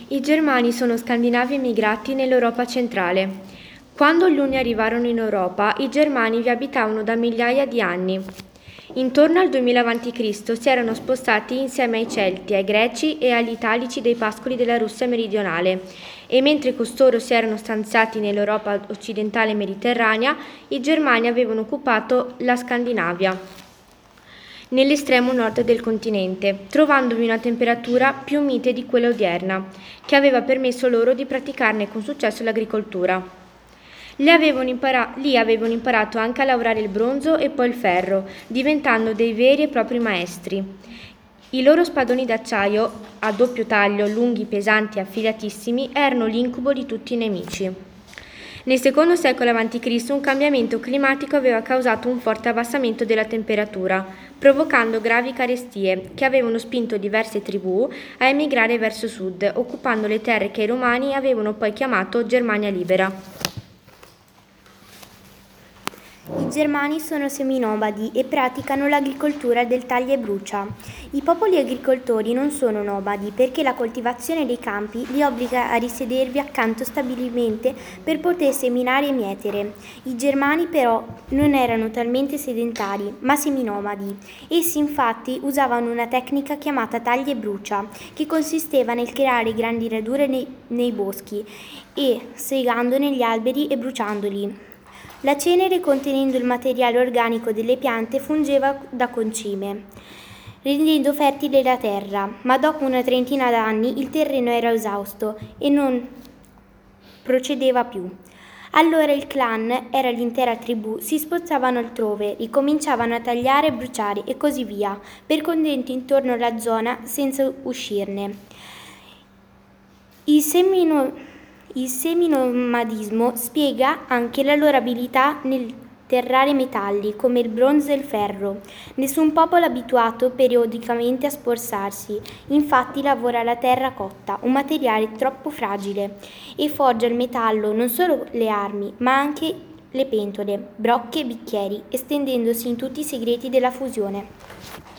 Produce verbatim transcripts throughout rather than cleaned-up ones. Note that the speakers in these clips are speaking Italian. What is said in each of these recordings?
I Germani sono scandinavi emigrati nell'Europa centrale. Quando gli Unni arrivarono in Europa, i Germani vi abitavano da migliaia di anni. Intorno al duemila avanti Cristo si erano spostati insieme ai Celti, ai Greci e agli Italici dei pascoli della Russia meridionale, e mentre costoro si erano stanziati nell'Europa occidentale e mediterranea, i Germani avevano occupato la Scandinavia, nell'estremo nord del continente, trovandovi una temperatura più mite di quella odierna, che aveva permesso loro di praticarne con successo l'agricoltura. Lì avevano, impara- lì avevano imparato anche a lavorare il bronzo e poi il ferro, diventando dei veri e propri maestri. I loro spadoni d'acciaio, a doppio taglio, lunghi, pesanti e affilatissimi, erano l'incubo di tutti i nemici. Nel secondo secolo avanti Cristo un cambiamento climatico aveva causato un forte abbassamento della temperatura, provocando gravi carestie che avevano spinto diverse tribù a emigrare verso sud, occupando le terre che i Romani avevano poi chiamato Germania Libera. I Germani sono seminomadi e praticano l'agricoltura del taglia e brucia. I popoli agricoltori non sono nomadi perché la coltivazione dei campi li obbliga a risedervi accanto stabilmente per poter seminare e mietere. I Germani però non erano talmente sedentari, ma seminomadi. Essi infatti usavano una tecnica chiamata taglia e brucia, che consisteva nel creare grandi radure nei, nei boschi e segandone gli alberi e bruciandoli. La cenere, contenendo il materiale organico delle piante, fungeva da concime, rendendo fertile la terra, ma dopo una trentina d'anni il terreno era esausto e non procedeva più. Allora il clan, era l'intera tribù, si spostavano altrove, ricominciavano a tagliare, bruciare e così via, per contenti intorno alla zona senza uscirne. Il semino Il seminomadismo spiega anche la loro abilità nel terrare metalli come il bronzo e il ferro. Nessun popolo è abituato periodicamente a spostarsi, infatti lavora la terra cotta, un materiale troppo fragile, e forgia il metallo non solo le armi, ma anche le pentole, brocche e bicchieri, estendendosi in tutti i segreti della fusione.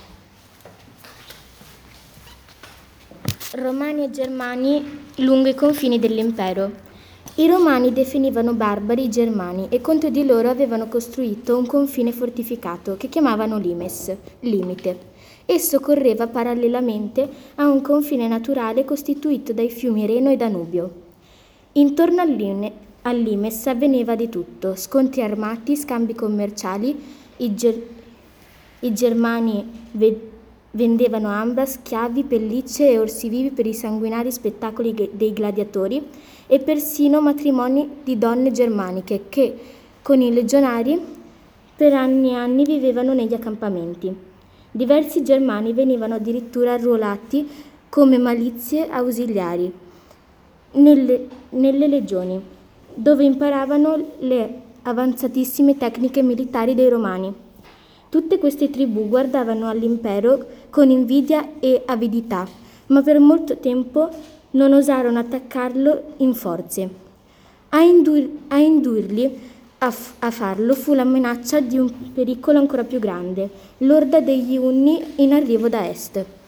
Romani e Germani lungo i confini dell'impero. I Romani definivano barbari i Germani e contro di loro avevano costruito un confine fortificato che chiamavano limes, limite. Esso correva parallelamente a un confine naturale costituito dai fiumi Reno e Danubio. Intorno al, line, al limes avveniva di tutto: scontri armati, scambi commerciali, i, ger, i Germani ve, vendevano ambra, schiavi, pellicce e orsi vivi per i sanguinari spettacoli dei gladiatori e persino matrimoni di donne germaniche che, con i legionari, per anni e anni vivevano negli accampamenti. Diversi germani venivano addirittura arruolati come milizie ausiliari nelle, nelle legioni, dove imparavano le avanzatissime tecniche militari dei romani. Tutte queste tribù guardavano all'impero con invidia e avidità, ma per molto tempo non osarono attaccarlo in forze. A, indur- a indurli a, f- a farlo fu la minaccia di un pericolo ancora più grande, l'orda degli Unni in arrivo da est.